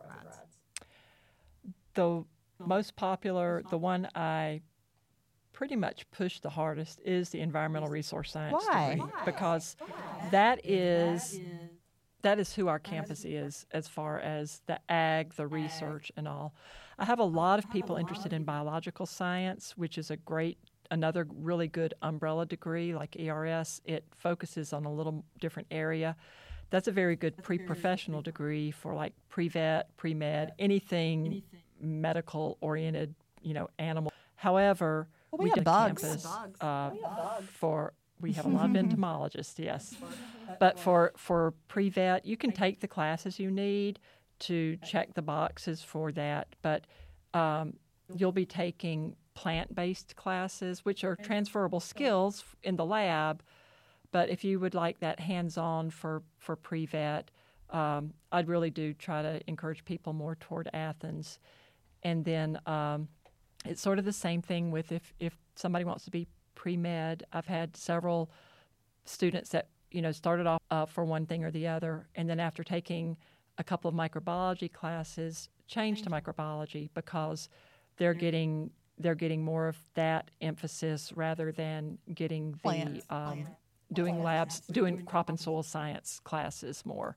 The most popular, the one I pretty much push the hardest, is the environmental resource science degree, because that is who our campus is as far as the ag, the research, and all. I have a lot of people interested in biological science, which is another really good umbrella degree like ERS. It focuses on a little different area. That's a very good pre-professional degree for like pre-vet, pre-med, anything medical-oriented, animal. However, we have bugs. Campus, we have a lot of entomologists, yes. But for pre-vet, you can take the classes you need to check the boxes for that. But you'll be taking plant-based classes, which are transferable skills in the lab. But if you would like that hands-on for pre-vet, I'd really do try to encourage people more toward Athens. And then it's sort of the same thing with if somebody wants to be pre-med. I've had several students that, started off for one thing or the other, and then after taking a couple of microbiology classes, changed to microbiology because they're getting more of that emphasis rather than getting the doing labs, doing crop and soil science classes more.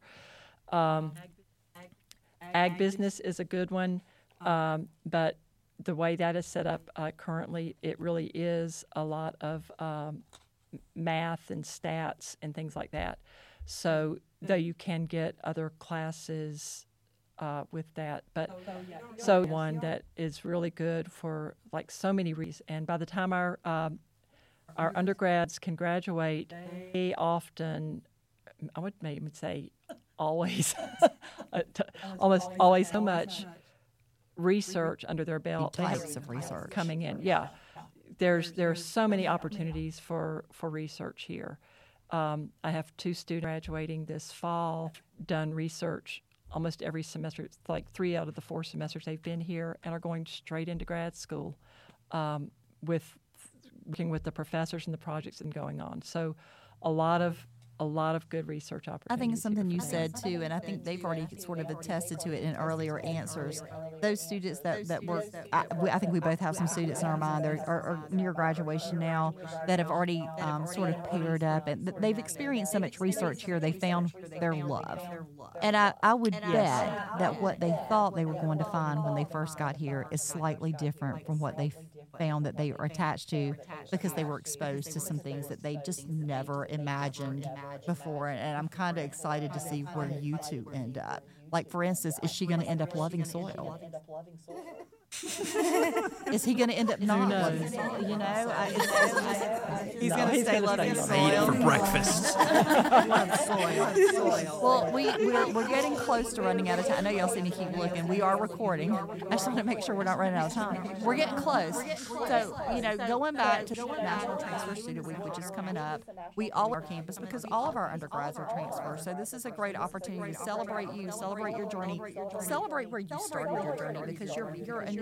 Ag business is a good one, but the way that is set up currently, it really is a lot of math and stats and things like that. So though you can get other classes with that, but so one that is really good for like so many reasons. And by the time our undergrads can graduate, they often, I would maybe say always, almost always so much research under their belt. Types of research coming in. Yeah, there's so many opportunities for research here. I have 2 students graduating this fall, done research almost every semester. It's like 3 out of the 4 semesters they've been here and are going straight into grad school with working with the professors and the projects and going on. So a lot of good research opportunities. I think it's something you said too, and I think they've already sort of attested to it in earlier answers. Those students that work, I think we both have some students in our mind that are near graduation now that have already sort of paired up, and they've experienced so much research here, they found their love. And I would bet that what they thought they were going to find when they first got here is slightly different from what they found that they are attached to, because they were exposed to some things that they just never imagined before. And I'm kind of excited to see where you two end up. Like, for instance, is she going to end up loving soil? Is he going to end up not loving soil? He's going to stay loving soil. I eat it for breakfast. Love soil. Well, we're getting close to running out of time. I know y'all see me keep looking. We are recording. I just want to make sure we're not running out of time. We're getting close. So, going back to National Transfer Student Week, which is coming up, we all are campus because all of our undergrads are transfers. So this is a great opportunity to celebrate you, celebrate your journey, celebrate where you started your journey, because you're a new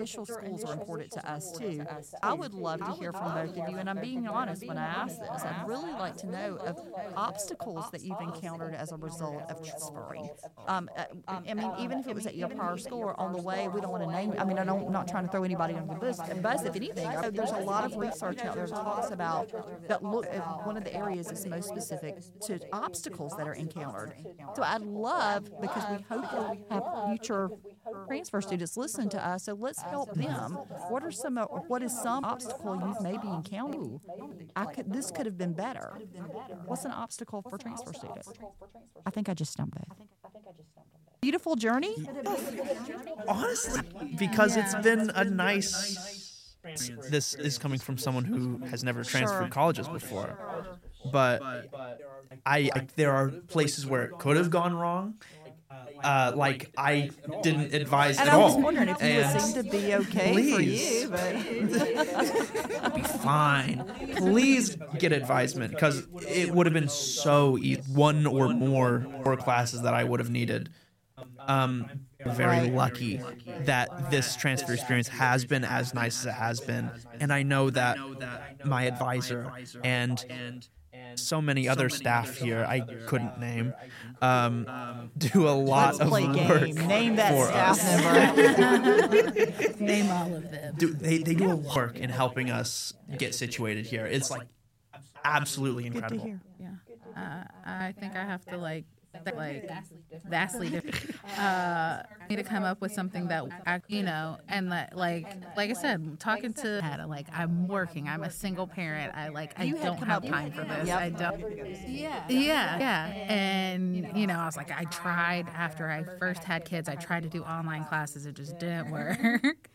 initial schools are important to us too. I would love to hear from both of you, and I'm being honest when I ask this. I'd really like to know of obstacles that you've encountered as a result of transferring. I mean, even if it was at your prior school or on the way, we don't want to name it. I mean, I'm not trying to throw anybody under the bus. If anything, there's a lot of research out there that talks about that. Look, one of the areas is most specific to obstacles that are encountered. So I'd love, because we hope we'll have future transfer students listen to us, so let's help them. What is some obstacle you've maybe encountered? Ooh, this could have been better. What's an obstacle for transfer students? I think I just stumped it. Beautiful journey? Honestly, because it's been a nice... This is coming from someone who has never transferred colleges before. But there are places where it could have gone wrong. Like I didn't advise and at all. And I was wondering if you would seem to be okay for you. Be fine. Please get advisement, because it would have been so easy. One or more classes that I would have needed. Very lucky that this transfer experience has been as nice as it has been. And I know that my advisor and so many other staff here I couldn't name do a lot of work. Name that staff member. Name all of them. They do a lot of work in helping us get situated here. It's like absolutely incredible. Good to hear. Yeah. I think I have to vastly different. Need to come up with something that and that like I said, talking to I'm working. I'm a single parent. I don't have time for this. Yep. I don't. Yeah. And I was like, I tried after I first had kids. I tried to do online classes. It just didn't work.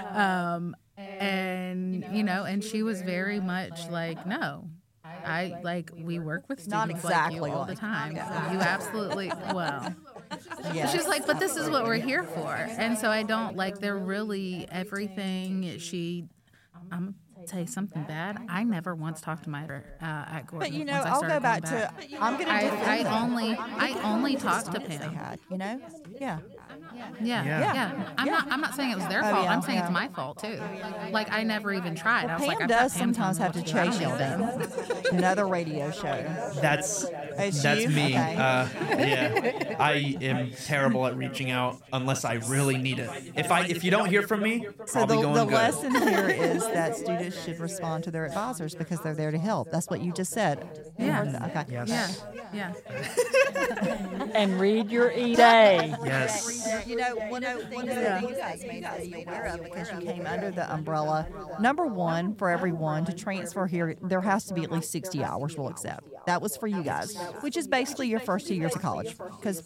And she was very much like, no. We work with students not exactly like you all the time. You absolutely, yes. She's like, but this is what we're here for. And so I don't, they're really everything I'm going to tell you something bad. I never once talked to my at Gordon. But, I'll go back to, I'm going to I only talked to Pam. Yeah. I'm not saying it was their fault. I'm saying it's my fault too. I never even tried. I was Pam does sometimes have to chase you down. Another radio show. That's me. Okay. Yeah, I am terrible at reaching out unless I really need it. If you don't hear from me, probably going good. The lesson here is that students should respond to their advisors because they're there to help. That's what you just said. Yeah. Okay. Yes. Yeah. And read your e-day. Yes. One of the things that you guys may not be aware of, because you came under the umbrella, number one, for everyone to transfer here, there has to be at least 60 hours we'll accept. That was for you guys, which is basically your first 2 years of college. Because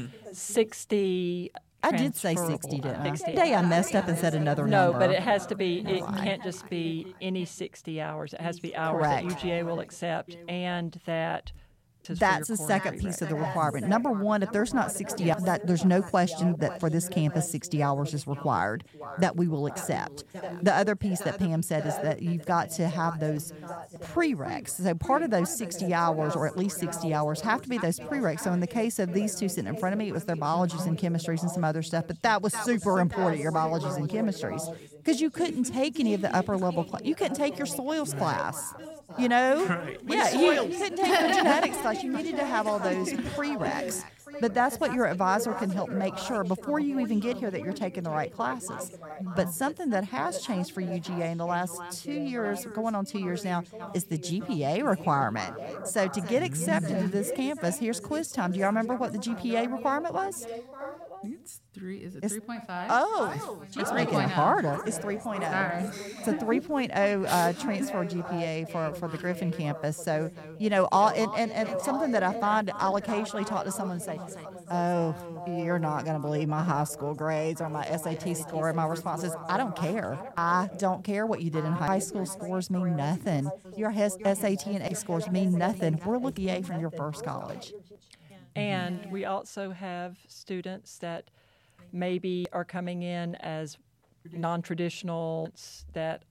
60. I did say 60, didn't I? Today I messed up and said another number. No, but it has to be, it can't just be any 60 hours. It has to be hours that UGA will accept, and that... That's the second piece of the requirement. Number one, if there's not 60, there's no question that for this campus 60 hours is required that we will accept. The other piece that Pam said is that you've got to have those prereqs. So part of those 60 hours, or at least 60 hours, have to be those prereqs. So in the case of these two sitting in front of me, it was their biologies and chemistries and some other stuff, but that was super important, your biologies and chemistries, because you couldn't take any of the upper level class. You couldn't take your soils class. You couldn't take your genetics class. You needed to have all those prereqs. But that's what your advisor can help make sure before you even get here that you're taking the right classes. But something that has changed for UGA in the last 2 years, going on 2 years now, is the GPA requirement. So to get accepted to this campus, here's quiz time. Do y'all remember what the GPA requirement was? It's 3.5? Oh, she's making it harder. It's 3.0. It's a 3.0 transfer GPA for the Griffin campus. So, and something that I find, I'll occasionally talk to someone and say, oh, you're not going to believe my high school grades or my SAT score. And my response is, I don't care. I don't care what you did in high school. Scores mean nothing. Your SAT and A scores mean nothing. We're looking at from your first college. And we also have students that maybe are coming in as non-traditional that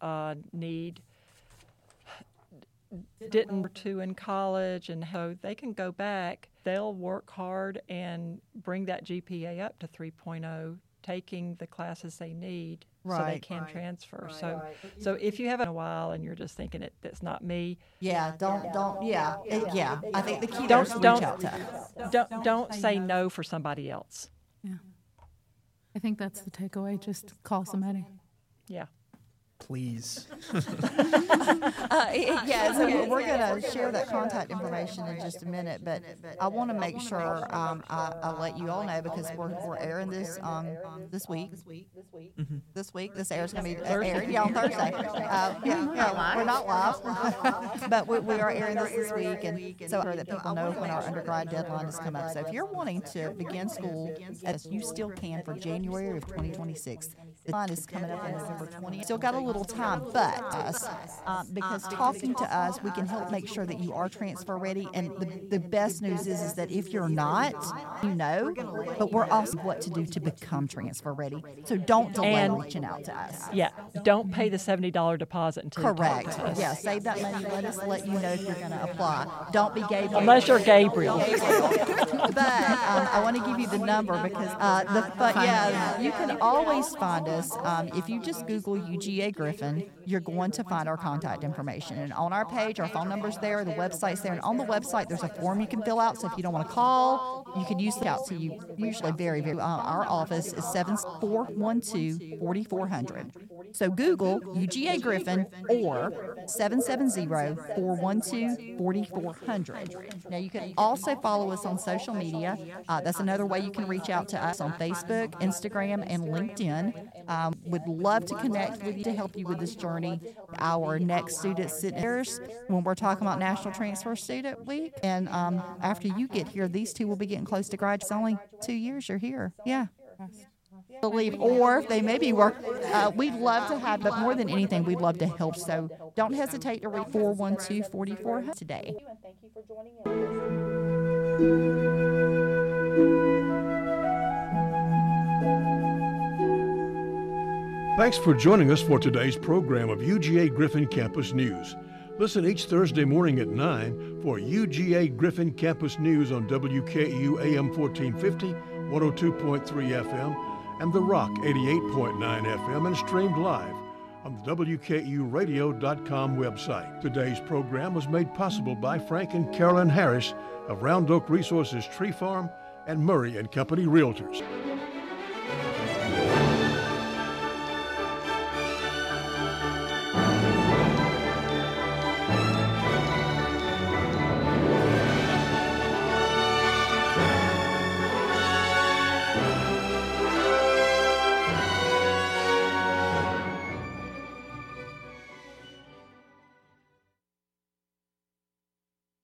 didn't do in college, and so they can go back. They'll work hard and bring that GPA up to 3.0, taking the classes they need so they Right. can transfer. So if you have it in a while and you're just thinking that's not me, Yeah, yeah. I think the key there don't is to don't reach out to us. don't say no for somebody else. Yeah. I think that's the takeaway. Just call somebody. Yeah. Please. Yeah, so we're going to share that contact information in just a minute, but I want to make sure I let you all know because we're airing this this week. This week, this airs going to be aired on Thursday. We're not live, but we are airing this week, and so that people know when our undergrad deadline has come up. So if you're wanting to begin school, as you still can for January of 2026, the deadline is coming up on November 20th. Still got a little time, but because talking to us, we can help make sure that you are transfer ready. And the best news is that if you're not, but we're also what to do to become transfer ready. So don't delay reaching out to us. Yeah. Don't pay the $70 deposit until you talk Correct. to us. Yeah, save that money. Let you know if you're going to apply. Don't be Gabriel. Unless you're Gabriel. But I want to give you the number because you can always find us if you just Google UGA Griffin. You're going to find our contact information, and on our page, our phone number's there, the website's there, and on the website there's a form you can fill out. So if you don't want to call, you can use it out to you. Usually, our office is 7412-4400. So Google UGA Griffin or 770-412-4400. Now you can also follow us on social media. That's another way you can reach out to us on Facebook, Instagram, and LinkedIn. Would love to connect with you to help you with this journey. Our next student sitters when we're talking about National Transfer Student Week, and after you get here, these two will be getting close to graduate. It's only 2 years you're here. Yeah. Believe, or they maybe work. We'd love to have, but more than anything, we'd love to help. So don't hesitate to read 412-4400 today. Thank you for joining Thanks for joining us for today's program of UGA Griffin Campus News. Listen each Thursday morning at 9 for UGA Griffin Campus News on WKU AM 1450, 102.3 FM, and The Rock 88.9 FM, and streamed live on the WKURadio.com website. Today's program was made possible by Frank and Carolyn Harris of Round Oak Resources Tree Farm and Murray and Company Realtors.